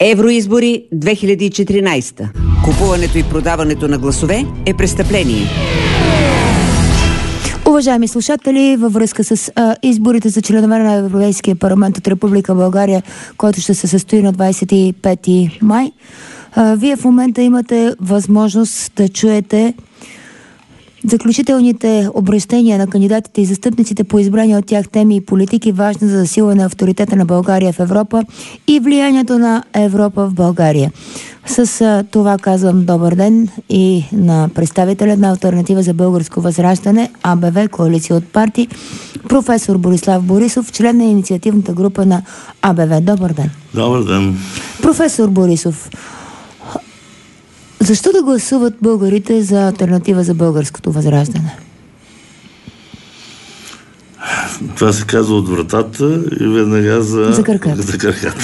Евроизбори 2014. Купуването и продаването на гласове е престъпление. Уважаеми слушатели, във връзка с изборите за членове на Европейския парламент от Република България, който ще се състои на 25 май, вие в момента имате възможност да чуете заключителните обръщения на кандидатите и застъпниците по избрани от тях теми и политики, важни за засилване на авторитета на България в Европа и влиянието на Европа в България. С това казвам добър ден и на представителя на Алтернатива за българско възраждане, АБВ, коалиция от партии, професор Борислав Борисов, член на инициативната група на АБВ. Добър ден. Добър ден. Професор Борисов, защо да гласуват българите за Алтернатива за българското възраждане? Това се казва от вратата и веднага за краката.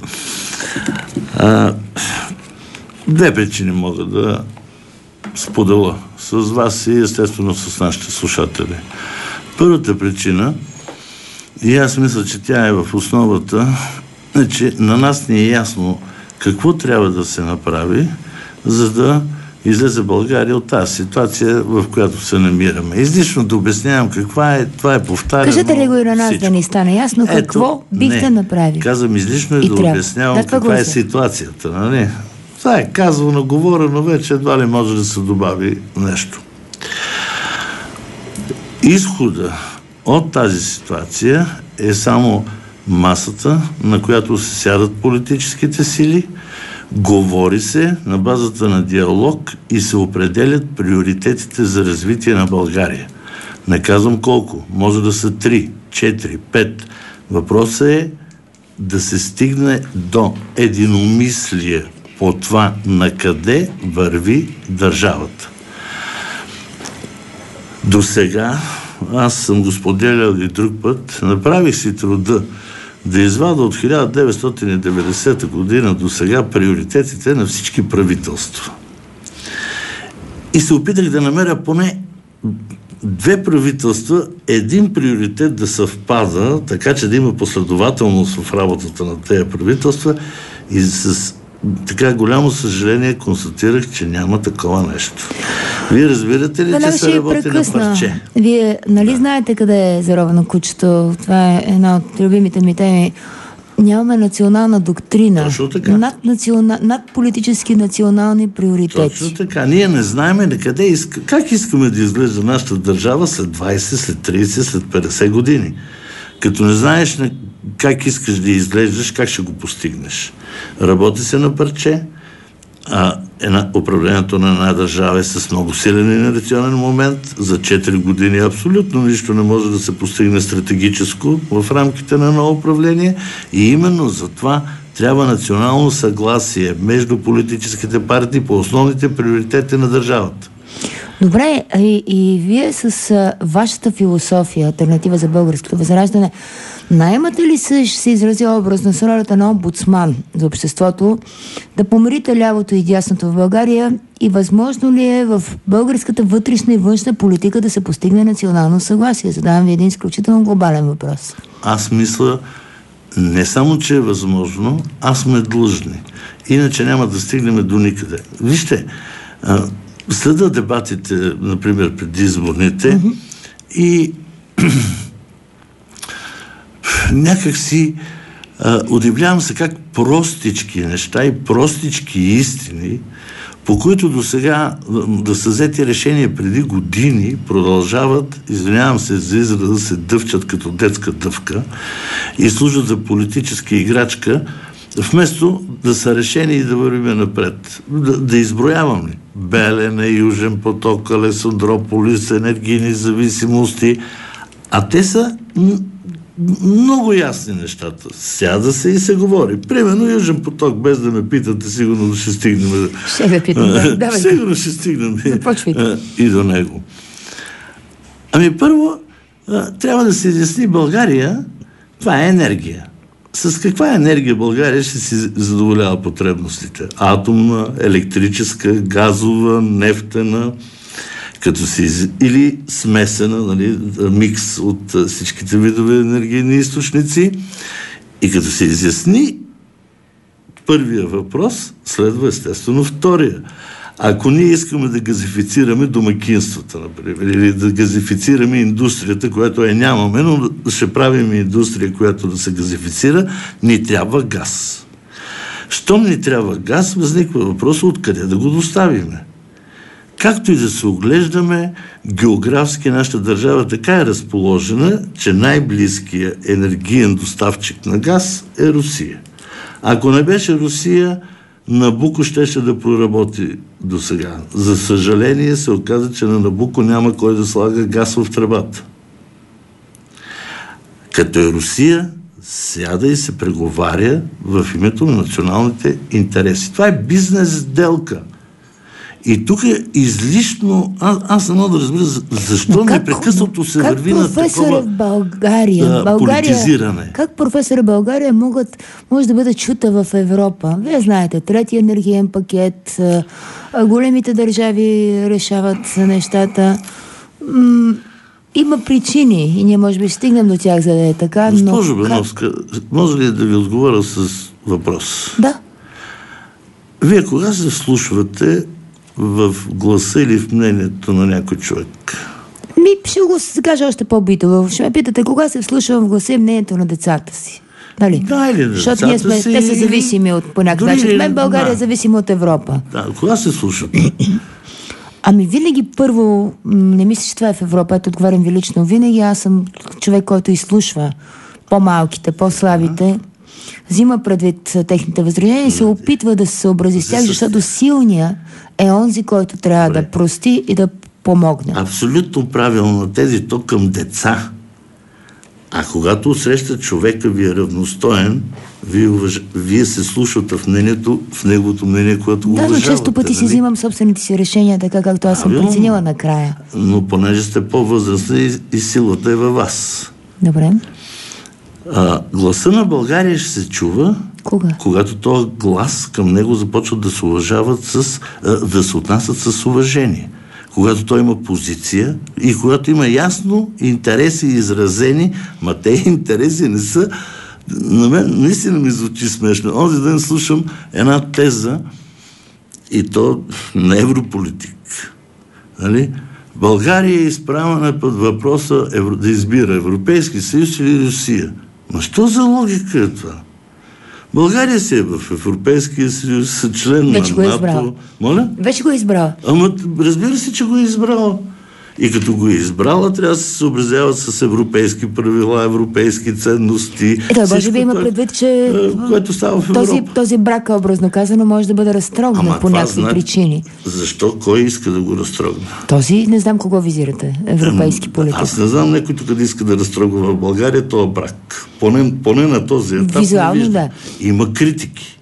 Две причини мога да споделя с вас и естествено с нашите слушатели. Първата причина, и аз мисля, че тя е в основата, е, че на нас не е ясно какво трябва да се направи, за да излезе България от тази ситуация, в която се намираме. Излишно да обяснявам каква е, това е повтаряно. Кажете ли го и на нас всичко, да ни стане ясно какво бихте направили? Казвам, излишно е да обяснявам каква е ситуацията. Нали? Това е казвано, говорено вече, едва ли може да се добави нещо. Изхода от тази ситуация е само масата, на която се сядат политическите сили, говори се на базата на диалог и се определят приоритетите за развитие на България. Не казвам колко. Може да са 3, 4, 5. Въпросът е да се стигне до единомислие по това на къде върви държавата. До сега, аз съм го споделял и друг път, направих си труда да извада от 1990 година до сега приоритетите на всички правителства. И се опитах да намеря поне две правителства, един приоритет да съвпада, така че да има последователност в работата на тези правителства, и с така голямо съжаление констатирах, че няма такова нещо. Вие разбирате ли, че се работи на парче? Вие нали знаете къде е заровено кучето? Това е една от любимите ми теми. Нямаме национална доктрина. Над политически национални приоритети. Точно така. Ние не знаем как искаме да изглежда нашата държава след 20, след 30, след 50 години. Като не знаеш как искаш да изглеждаш, как ще го постигнеш. Работи се на парче, управлението на една държава е с много силен инерционен момент. За 4 години абсолютно нищо не може да се постигне стратегическо в рамките на ново управление и именно за това трябва национално съгласие между политическите партии по основните приоритети на държавата. Добре, и вие с вашата философия, Алтернатива за българското възраждане, наемате ли се изрази образно с ролята на омбудсман за обществото, да помирите лявото и дясното в България и възможно ли е в българската вътрешна и външна политика да се постигне национално съгласие? Задавам ви един изключително глобален въпрос. Аз мисля, не само, че е възможно, аз сме длъжни. Иначе няма да стигнем до никъде. Вижте, следа дебатите, например, преди изборните и някак си удивлявам се как простички неща и простички истини, по които до сега да са взети решения преди години, продължават, извинявам се за израза, да се дъвчат като детска дъвка и служат за политическа играчка, вместо да са решени и да вървим напред. Да изброявам ли? Белене, Южен поток, Александрополис, енергийни зависимости. А те са много ясни нещата. Сяда се и се говори. Примерно Южен поток, без да ме питате, сигурно ще стигнем. Ще ме питам, да. Сигурно ще стигнем и до него. Ами първо, трябва да се изясни България, това е енергия. С каква енергия България ще си задоволява потребностите? Атомна, електрическа, газова, нефтена, или смесена, нали, микс от всичките видове енергийни източници. И като се изясни първия въпрос, следва естествено втория. Ако ние искаме да газифицираме домакинствата, например, или да газифицираме индустрията, която нямаме, но ще правим индустрия, която да се газифицира, ни трябва газ. Щом ни трябва газ, възниква въпрос откъде да го доставиме. Както и да се оглеждаме, географски нашата държава така е разположена, че най-близкият енергиен доставчик на газ е Русия. Ако не беше Русия, Набуко щеше да проработи до сега. За съжаление се оказа, че на Набуко няма кой да слага газ в тръбата. Като е Русия, сяда и се преговаря в името на националните интереси. Това е бизнес сделка. И тук е излишно... Аз не мога да разбера защо непрекъснато се върви на такова политизиране. Как професора България може да бъде чута в Европа? Вие знаете, третия енергиен пакет, големите държави решават нещата. Има причини и ние може би стигнем до тях, за да е така. Госпожо Беновска, може ли да ви отговоря с въпрос? Да. Вие кога се вслушвате в гласа или в мнението на някой човек? Ще го кажа още по-битово. Ще ме питате, кога се вслушвам в гласа и мнението на децата си? Нали? Да, или защото ние сме, те са зависими от по някакъв начин. Мен България е зависима от Европа. Да, кога се слушате? Ами винаги първо, не мисля, че това е в Европа, ето отговарям ви лично, винаги аз съм човек, който изслушва по-малките, по-слабите, взима предвид техните възражения и се опитва да се съобрази с тях, защото силният е онзи, който трябва да прости и да помогне. Абсолютно правилно, тези то към деца. А когато среща човека ви е равностоен, вие се слушате в неговото мнение, което го уважавате. Да, но често пъти си взимам собствените си решения, така както аз съм преценила накрая. Но понеже сте по-възрастни и силата е във вас. Добре. Гласа на България ще се чува, когато този глас към него започва да се уважават да се отнасят с уважение. Когато той има позиция и когато има ясно интереси изразени, ма те интереси не са... На мен наистина ми звучи смешно. Онзи ден слушам една теза и то на европолитик. Нали? България е изправена под въпроса да избира Европейски съюз или Русия. Но що за логика е това? България си е в Европейския съюз, член вече на НАТО. Моля? Вече го е избрала. Ама разбира се, че го е избрала. И като го е избрала, трябва да се съобразяват с европейски правила, европейски ценности. Може би има предвид, че което става в Европа. Този брак, образно казано, може да бъде разтрогнат по някакви причини. Защо? Кой иска да го разтрогне? Този, не знам кого визирате, европейски политик. Аз не знам някой тук да иска да разтрогва в България този брак. Поне на този етап. Визуално, да. Има критики.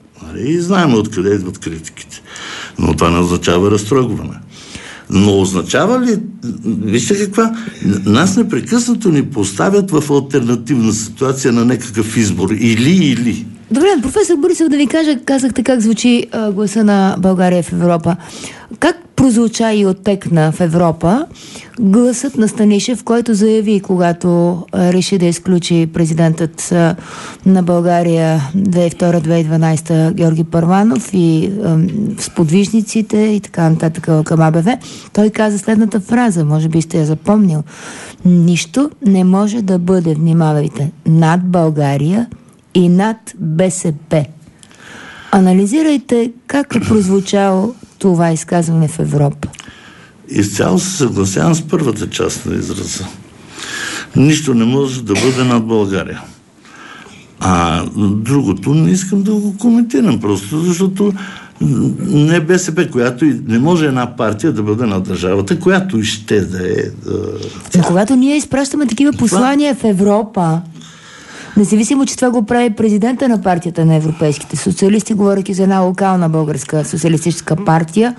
И знаем откъде идват критиките. Но това не означава разтрогване. Но означава ли, вижте каква, нас непрекъснато ни поставят в алтернативна ситуация на някакъв избор. Или. Добре, професор Борисов, да ви казахте как звучи гласа на България в Европа. Как прозвуча и оттекна в Европа гласът на Станишев, който заяви, когато реши да изключи президентът на България 2002-2012 Георги Първанов и сподвижниците и така нататък към АБВ, той каза следната фраза, може би сте я запомнил: нищо не може да бъде, внимавайте, над България и над БСП. Анализирайте как е прозвучало това изказване в Европа. Изцяло се съгласявам с първата част на израза. Нищо не може да бъде над България. А другото не искам да го коментирам просто, защото не БСП, която не може една партия да бъде на държавата, която и ще да е... Но когато ние изпращаме такива послания в Европа, независимо, че това го прави президента на партията на европейските социалисти, говоряки за една локална българска социалистическа партия,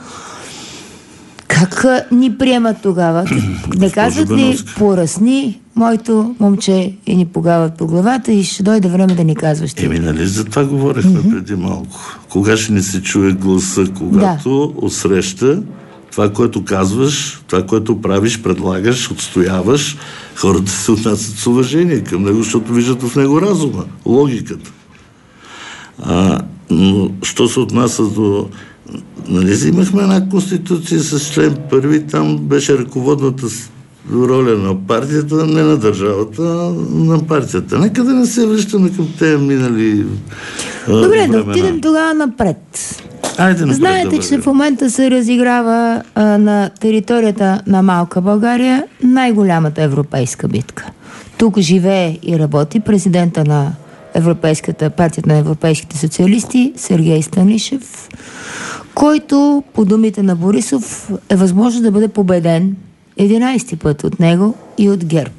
как ни приемат тогава? Не казват ли: поръсни моето момче, и ни погават по главата и ще дойде време да ни казваш ти? Нали за това говорихме преди малко. Кога ще ни се чуе гласа? Когато отсреща това, което казваш, това, което правиш, предлагаш, отстояваш, хората се отнасят с уважение към него, защото виждат в него разума, логиката. Но, що се отнася до... Нали, имахме една конституция с член първи, там беше ръководната роля на партията, не на държавата, на партията. Нека да не се връщаме към тези минали Добре, да отидем тогава напред. Знаете, че в момента се разиграва на територията на малка България най-голямата европейска битка. Тук живее и работи президента на партията на европейските социалисти Сергей Станишев, който, по думите на Борисов, е възможно да бъде победен 11-ти път от него и от ГЕРБ.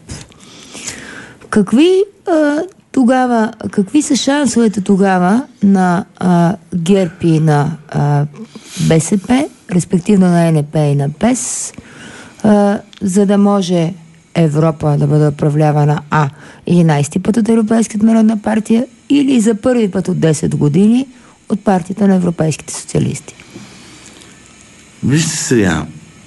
Какви са шансовете тогава на ГЕРБ и на БСП, респективно на ЕНП и на ПЕС, за да може Европа да бъде управлявана 11-ти път от Европейската народна партия или за първи път от 10 години от партията на европейските социалисти? Вижте сега,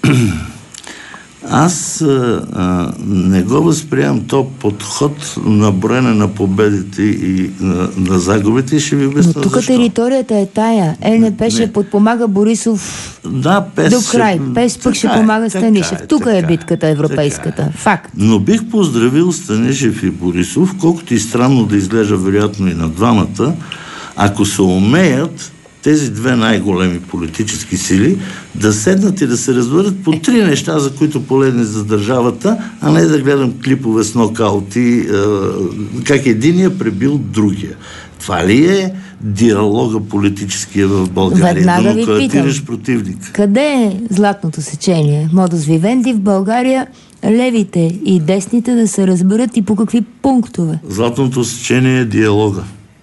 аз не го възприемам то подход на броене на победите и на загубите и ще ви обясня защо. Но тук територията е тая. ЕНП ще подпомага Борисов до край. ПЕС пък ще помага Станишев. Тук е битката европейската. Факт. Но бих поздравил Станишев и Борисов, колкото и странно да изглежда вероятно и на двамата, ако се умеят тези две най-големи политически сили да седнат и да се разберат по 3 неща, за които полезни за държавата, а не да гледам клипове с нокаути, как единия пребил другия. Това ли е диалога политическия в България? Веднага ви питам, противник. Къде е златното сечение? Модус вивенди в България, левите и десните да се разберат и по какви пунктове? Златното сечение е диалога.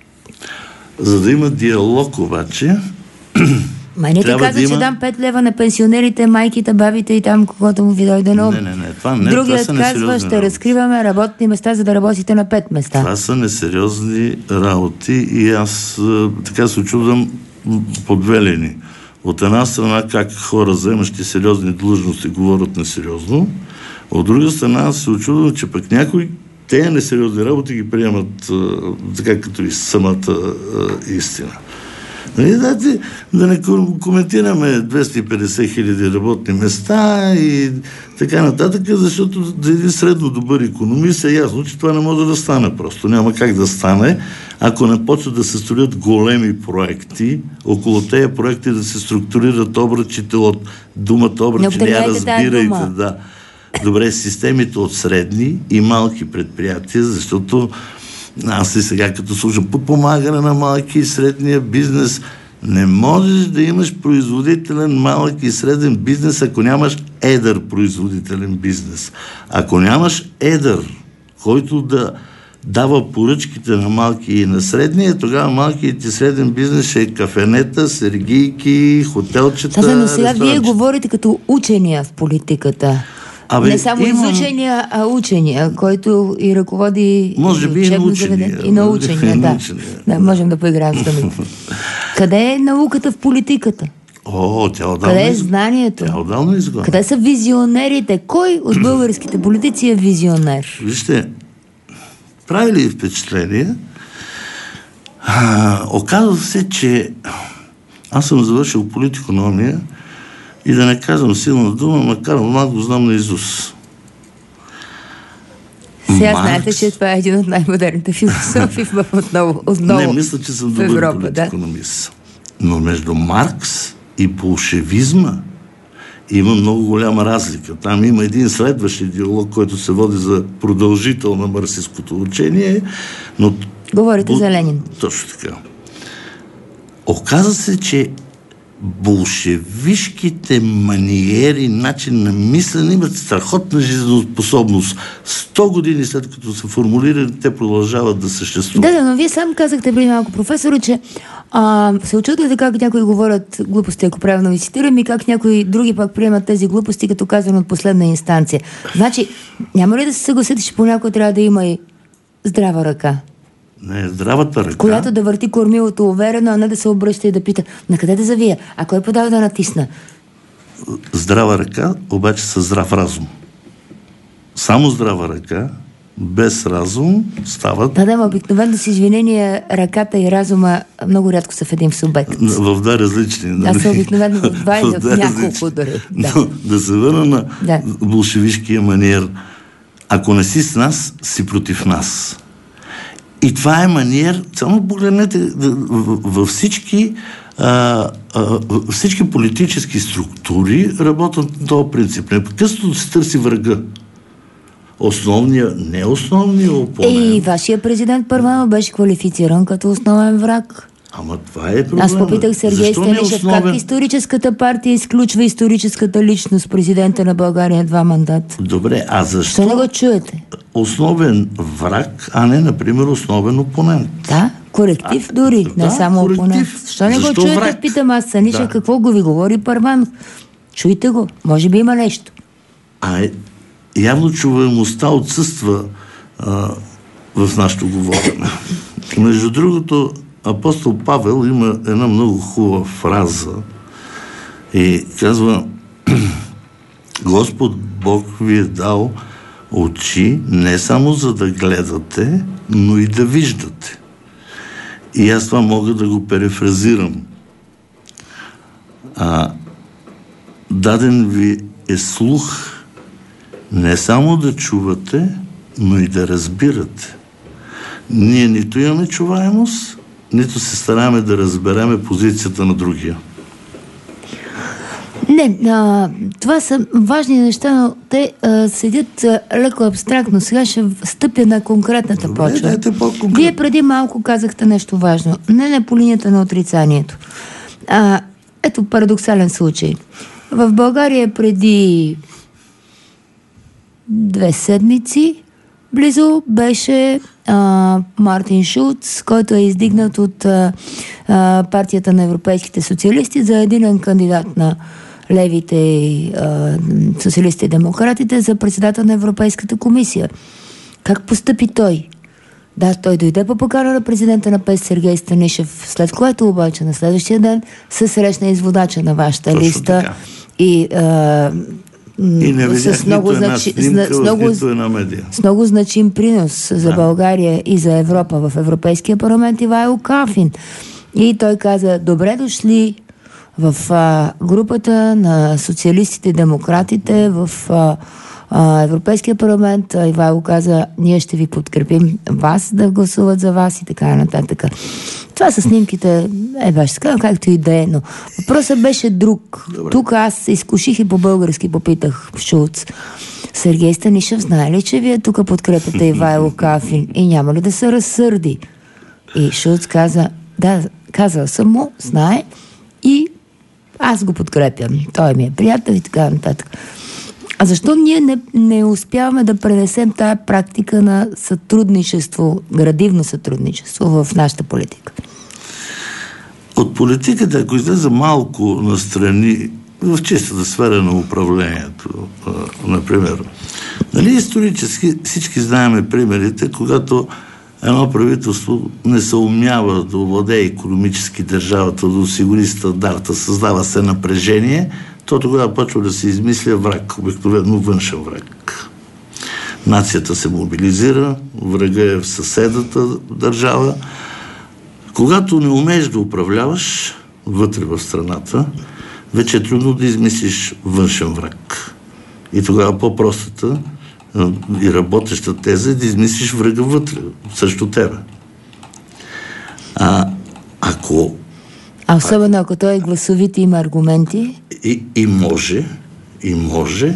За да има диалог обаче... Май не ти каза, че дам 5 лева на пенсионерите, майките, бабите и там, когато му ви дойде на ум. Другият казва, ще разкриваме работни места, за да работите на 5 места. Това са несериозни работи и аз така се очудвам по две линии. От една страна, как хора, заемащи сериозни длъжности, говорят несериозно. От друга страна, се очудвам, че пък някой те несериозни работи ги приемат така като и самата истина. Да не коментираме 250 хиляди работни места и така нататък, защото за един средно добър икономист е ясно, че това не може да стане просто. Няма как да стане, ако не почват да се строят големи проекти, около тези проекти да се структурират обръчите от думата обръчи. Не разбирайте, да. Добре, системите от средни и малки предприятия, защото аз и сега като слушам подпомагане на малки и средния бизнес, не можеш да имаш производителен малък и среден бизнес, ако нямаш едър производителен бизнес. Ако нямаш едър, който да дава поръчките на малки и на средния, тогава малкият и среден бизнес ще е кафенета, сергийки, хотелчета. Но сега вие говорите като учения в политиката. Не само изучения, а учения, който и ръководи учебно заведение. И научения, да. Да, можем да поиграем с думите. Къде е науката в политиката? Къде е знанието? Къде са визионерите? Кой от българските политици е визионер? Вижте, прави ли впечатление? Оказва се, че аз съм завършил политикономия и да не казвам силна дума, макар малко го знам наизуст. Сега знаете, че това е един от най-модерните философи отново не, мисля, че съм добър политикономист. Но между Маркс и болшевизма има много голяма разлика. Там има един следващ идеолог, който се води за продължител на марксистското учение, но... Говорите за Ленин. Точно така. Оказва се, че болшевишките маниери, начин на мислене имат страхотна жизнеспособност. 100 години след като са формулирани, те продължават да съществуват. Да, но вие сам казахте преди малко, професоре, че се очудвате как някои говорят глупости, ако правилно ви цитирам, и как някои други пак приемат тези глупости като казано от последна инстанция. Значи, няма ли да се съгласите, че понякога трябва да има и здрава ръка? Не, здравата ръка, която да върти кормилото уверено, а не да се обръща и да пита на къде да завия, а кой подава да натисна? Здрава ръка, обаче със здрав разум. Само здрава ръка без разум стават... Да, обикновено с извинения ръката и разума много рядко са в един субект. В два различни. Да, са обикновено в два и в няколко дори. Да. Да се върна на болшевишкия маниер. Ако не си с нас, си против нас. И това е маниер, само погледнете, във всички политически структури работят на този принцип. Непрекъснато се търси врага. Не основния опонент. И вашия президент Първанов беше квалифициран като основен враг. Ама това е проблема. Аз попитах Сергей Станишев как историческата партия изключва историческата личност президента на България 2 мандата. Добре, а защо не го чуете? Основен враг, а не, например, основен опонент? Да, коректив дори, не само опонент. Защо не го чуете, враг? Питам аз Станишев, какво го ви говори Първанов? Чуйте го, може би има нещо. Явно чуваемостта отсъства в нашето говорене. Между другото, апостол Павел има една много хубава фраза и казва: Господ Бог ви е дал очи не само за да гледате, но и да виждате. И аз това мога да го перефразирам. Даден ви е слух не само да чувате, но и да разбирате. Ние нито имаме чуваемост, нито се стараме да разбереме позицията на другия. Не, това са важни неща, но те седят леко абстрактно. Сега ще стъпя на конкретната почва. Вие преди малко казахте нещо важно. Не по линията на отрицанието. Ето парадоксален случай. В България преди 2 седмици близо беше Мартин Шулц, който е издигнат от партията на европейските социалисти за единен кандидат на левите социалисти и демократите за председател на Европейската комисия. Как постъпи той? Да, той дойде по покана на президента на ПЕС Сергей Станишев, след което обаче на следващия ден се срещна изводача на вашата листа и не видях нито една снимка в нито една медия. С много значим принос за България и за Европа в Европейския парламент Ивайло Калфин. И той каза: добре дошли в групата на социалистите и демократите в Европейския парламент. Ивайло каза: ние ще ви подкрепим вас да гласуват за вас и така нататък. Това са снимките, беше така, както и да е, но въпросът беше друг. Добре. Тук аз се изкуших и по-български попитах Шулц: Сергей Станишев знае ли, че вие тук подкрепяте Ивайло Калфин и няма ли да се разсърди? И Шулц каза: да, казал съм му, знае и аз го подкрепям. Той ми е приятел и така нататък. А защо ние не успяваме да пренесем тая практика на сътрудничество, градивно сътрудничество в нашата политика? От политиката, ако излезе малко настрани, в чистата сфера на управлението, например. Исторически всички знаем примерите, когато едно правителство не съумява да овладее икономически държавата, да осигури стандарта, създава се напрежение, то тогава почва да се измисля враг, обикновено външен враг. Нацията се мобилизира, врага е в съседната държава. Когато не умееш да управляваш вътре в страната, вече е трудно да измислиш външен враг. И тогава по-простата и работеща теза е да измислиш врага вътре, срещу тебе. Особено ако той е гласовит и има аргументи. И може.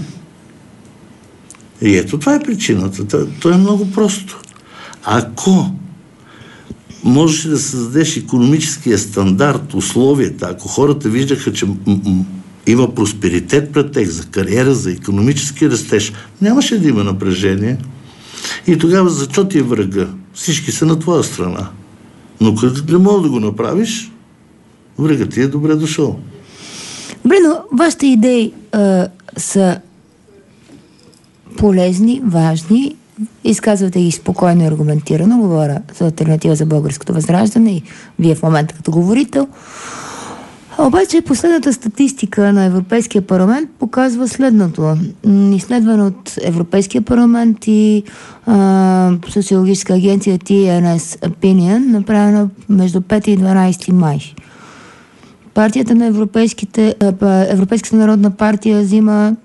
И ето това е причината. То е много просто. Ако можеш да създадеш икономическия стандарт, условията, ако хората виждаха, че има просперитет пред тях за кариера, за икономически растеж, нямаше да има напрежение. И тогава защо ти е врага? Всички са на твоя страна. Но като не мога да го направиш, врагът ти е добре дошъл. Брено, вашите идеи са полезни, важни, изказвате ги спокойно и аргументирано. Говоря за Алтернатива за българското възраждане и вие в момента като говорител. Обаче последната статистика на Европейския парламент показва следното. Изследване от Европейския парламент и социологическа агенция TNS Opinion, направена между 5 и 12 май. Партията на Европейската народна партия взима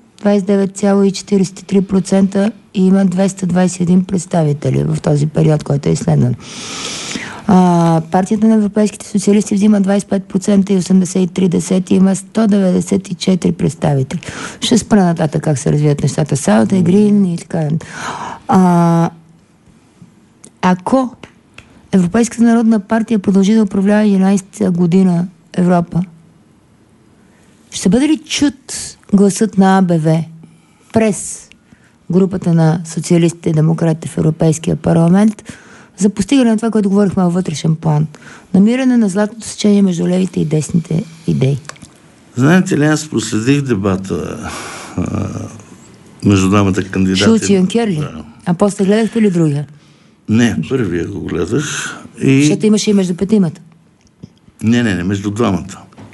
29,43% и има 221 представители в този период, който е изследван. Партията на европейските социалисти взима 25% и 83% и има 194 представители. Ще спра нататък как се развият нещата. Саут е Грин и така. Ако Европейската народна партия продължи да управлява 11 година Европа, ще бъде ли чут гласът на АБВ през групата на социалистите и демократите в Европейския парламент за постигане на това, което говорихме във вътрешен план? Намиране на златното сечение между левите и десните идеи. Знаете ли, аз проследих дебата между двамата кандидати. Шулц и Юнкер ли? Да. А после гледахте ли другия? Не, първия го гледах. Защото имаше и между петимата. Не, между двамата.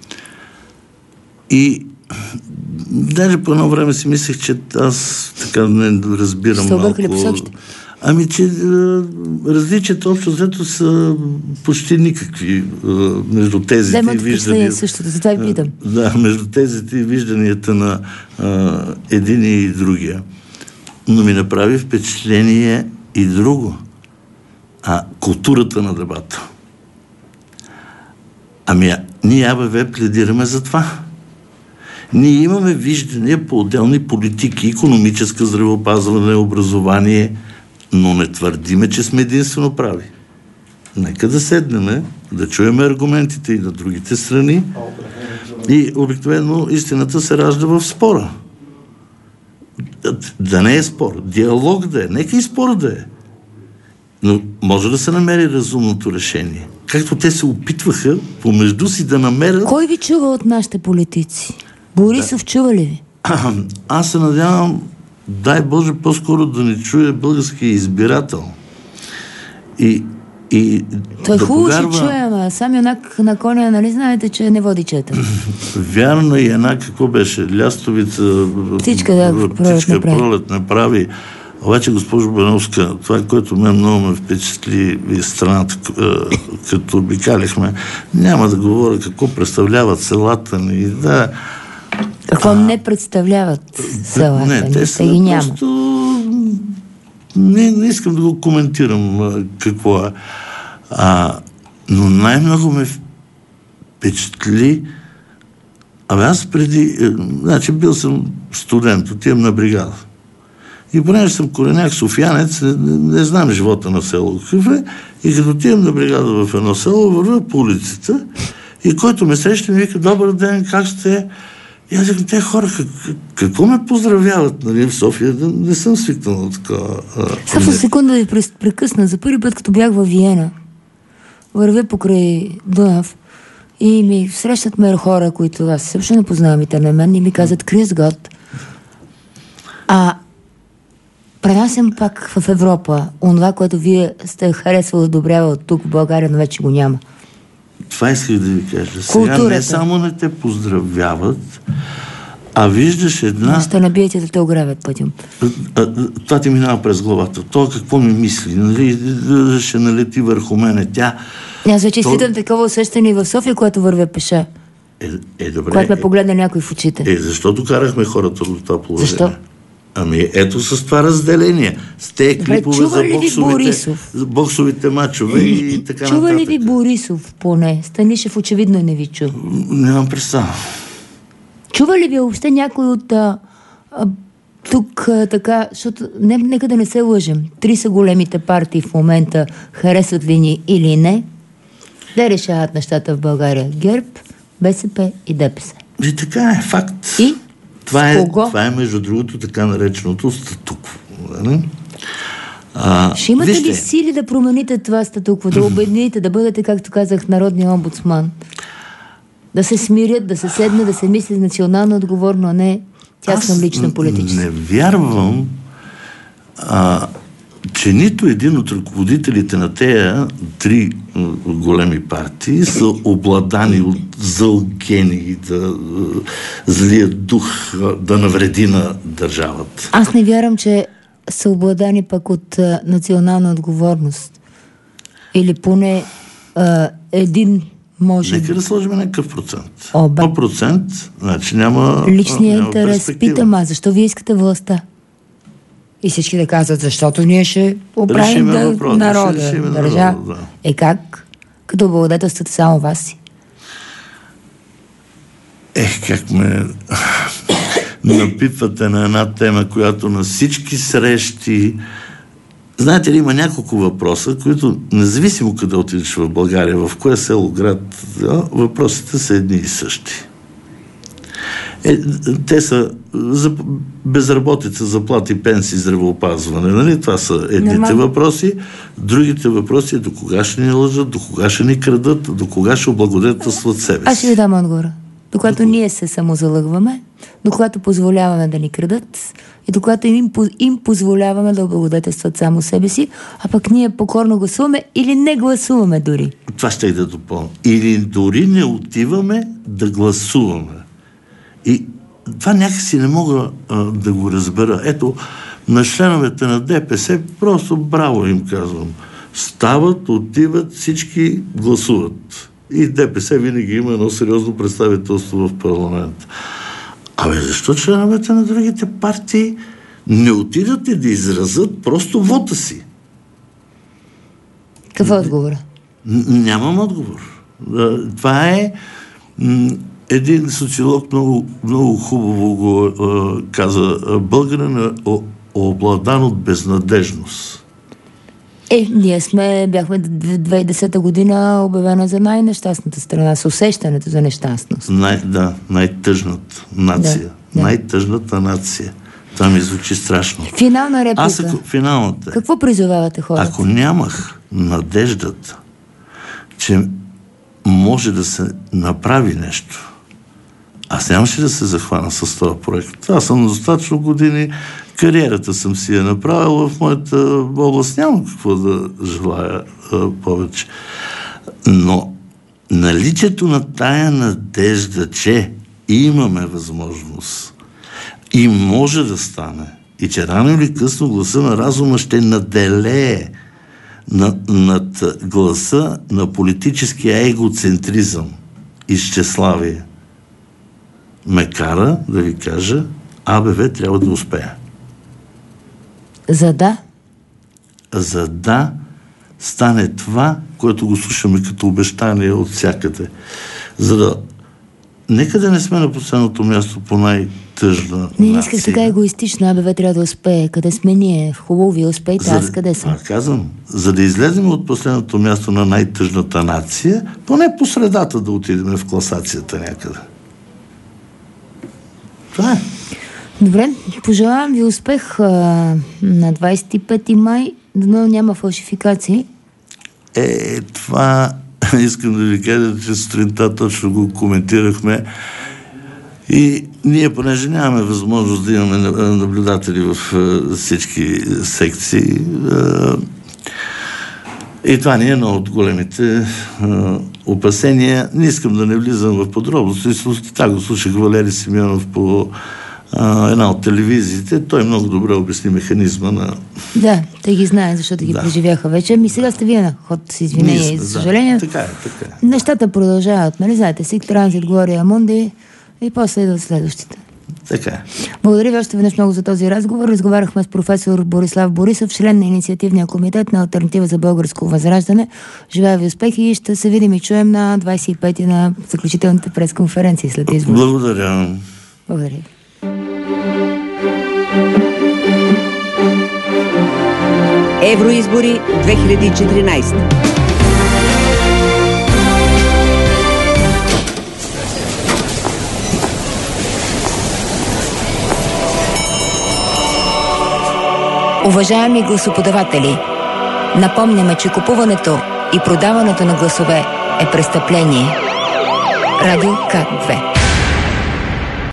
И даже по едно време си мислех, че аз така не разбирам малко. Сте объркали посоките? Ами, че различията общо взето са почти никакви между тезите и вижданията. Същото, затова и питам. Да, между тезите и вижданията на един и другия. Но ми направи впечатление и друго. Културата на дебата. Ние АБВ пледираме за това. Ние имаме виждания по отделни политики, икономическа, здравеопазване, образование, но не твърдиме, че сме единствено прави. Нека да седнем, да чуем аргументите и на другите страни. И обикновено истината се ражда в спора. Да не е спор, диалог да е, нека и спор да е. Но може да се намери разумното решение. Както те се опитваха помежду си да намерят... Кой ви чува от нашите политици? Борисов чува ли ви? Аз се надявам, дай Боже, по-скоро да не чуе българския избирател. Той хубаво ще чуем, а сам юнак на коня, нали знаете, че не води чета? Вярно и една, какво беше? Лястовица, птичка пролет направи. Обаче, госпожо Бановска, това, което мен много ме впечатли и страната, като обикаляхме, няма да говоря какво представляват селата ни. Да. Какво не представляват селата ни? Те са ги няма. Просто... Не искам да го коментирам какво е. Но най-много ме впечатли. Аз преди... Значи бил съм студент, отивам на бригада. И понеже съм кореняк софиянец, не знам живота на село какъв е, и като отивам на бригада в едно село, вървя по улицата и който ме среща ми вика: добър ден, как сте? И аз викам: те хора, какво ме поздравяват, нали, в София? Не съм свикнал от такова. Само секунда да ви прекъсна. За първи път, като бях във Виена, вървя покрай Дунав и ми срещат ме хора, които аз също не познавам и те на мен, и ми казват: Крис Гот. Пренасям пак в Европа онова, което вие сте харесвали да одобрява тук в България, но вече го няма. Това исках да ви кажа. Сега не само не те поздравяват, а виждаш една... Ще набиете да те ограбят пътем. Това ти минава през главата. Това какво ми мисли? Нали? Ще налети върху мене. Аз вече изпитам такова усещане и в София, което вървя пеша. Добре. Когато ме погледне някой в очите. Защото карахме хората до това положение. Защо? Ето с това разделение. С тези клипове за боксовите мачове и така нататък. Чува ли ви Борисов поне? Станишев очевидно не ви чува. Нямам представа. Чува ли ви въобще някой от тук така, защото нека да не се лъжем. 3 са големите партии в момента, харесват ли ни или не? Да решават нещата в България: ГЕРБ, БСП и ДПС. И така е, факт. И? Това е между другото така нареченото статукво. Ще имате ли сили да промените това статукво, да обедините, да бъдете, както казах, народния омбудсман? Да се смирят, да се седне, да се мисли национално отговорно, а не тясно лично политически. Не вярвам, че нито един от ръководителите на тези три големи партии са обладани от зъл гений, злия дух да навреди на държавата. Аз не вярвам, че са обладани пък от национална отговорност. Или поне един може... Нека да сложим някакъв процент. 100%, значи няма... Личният интерес. Питам аз, защо вие искате властта? И всички да казват, защото ние ще оправим народа, държава. Да. Как? Като облагодетелствате само вас си? Как ме напитвате на една тема, която на всички срещи... Знаете ли, има няколко въпроса, които, независимо къде отидеш в България, в кое село, град, въпросите са едни и същи. Те са за безработица, заплати, пенсии, здравеопазване. Нали? Това са едните въпроси. Другите въпроси е до кога ще ни лъжат, до кога ще ни крадат, до кога ще облагодетелстват себе си. Аз ще ви дам отговора. До когато ние се самозалъгваме, до когато позволяваме да ни крадат и до когато им позволяваме да облагодетелстват само себе си, а пък ние покорно гласуваме или не гласуваме дори. Това ще и да допълня. Или дори не отиваме да гласуваме. И това някакси не мога да го разбера. Ето, на членовете на ДПС просто браво им казвам. Стават, отиват, всички гласуват. И ДПС винаги има едно сериозно представителство в парламента. Защо членовете на другите партии не отидат и да изразят просто вота си? Какво е отговора? Нямам отговор. Това е... Един социолог много хубаво го каза. Българин е обладан от безнадежност. Ние бяхме 2010 година обявена за най-нещастната страна, с усещането за нещастност. Най-тъжната нация. Да. Най-тъжната нация. Това ми звучи страшно. Финална реплика. Финалната. Какво призовавате хората? Ако нямах надеждата, че може да се направи нещо, аз нямаше да се захвана с този проект. Аз съм достатъчно години, кариерата съм си я направил в моята област, нямам какво да желая повече. Но наличието на тая надежда, че имаме възможност и може да стане, и че рано или късно гласа на разума ще наделее над гласа на политическия егоцентризъм и щеславие, ме кара да ви кажа, АБВ трябва да успее. За да стане това, което го слушаме като обещание от всякъде. За да... Нека да не сме на последното място по най-тъжна нация. Не исках така егоистично, АБВ трябва да успее. Къде сме ние? Хубаво ви успейте, аз къде съм? Казвам, за да излезем от последното място на най-тъжната нация, поне по средата да отидем в класацията някъде. Това е. Добре, пожелавам ви успех на 25 май, но няма фалшификации. Това искам да ви кажа, че сутринта точно го коментирахме и ние, понеже нямаме възможност да имаме наблюдатели в всички секции, и това не е едно от големите опасения. Не искам да не влизам в подробности. Така го слушах Валери Симеонов по една от телевизиите. Той много добре обясни механизма на... Да, те ги знае, защото ги преживяха вече. Сега сте вие на ход с извинение и съжаление. Така е. Нещата продължават, нали знаете? Сик Транзит, Глория Мунди и после идват следващите. Така е. Благодаря ви още веднъж много за този разговор. Разговаряхме с професор Борислав Борисов, член на инициативния комитет на Алтернатива за българско възраждане. Желая ви успехи и ще се видим и чуем на 25-ти на заключителните пресконференции след избора. Благодаря. Благодаря. Евроизбори 2014. Уважаеми гласоподаватели, напомняме, че купуването и продаването на гласове е престъпление. Радио К2.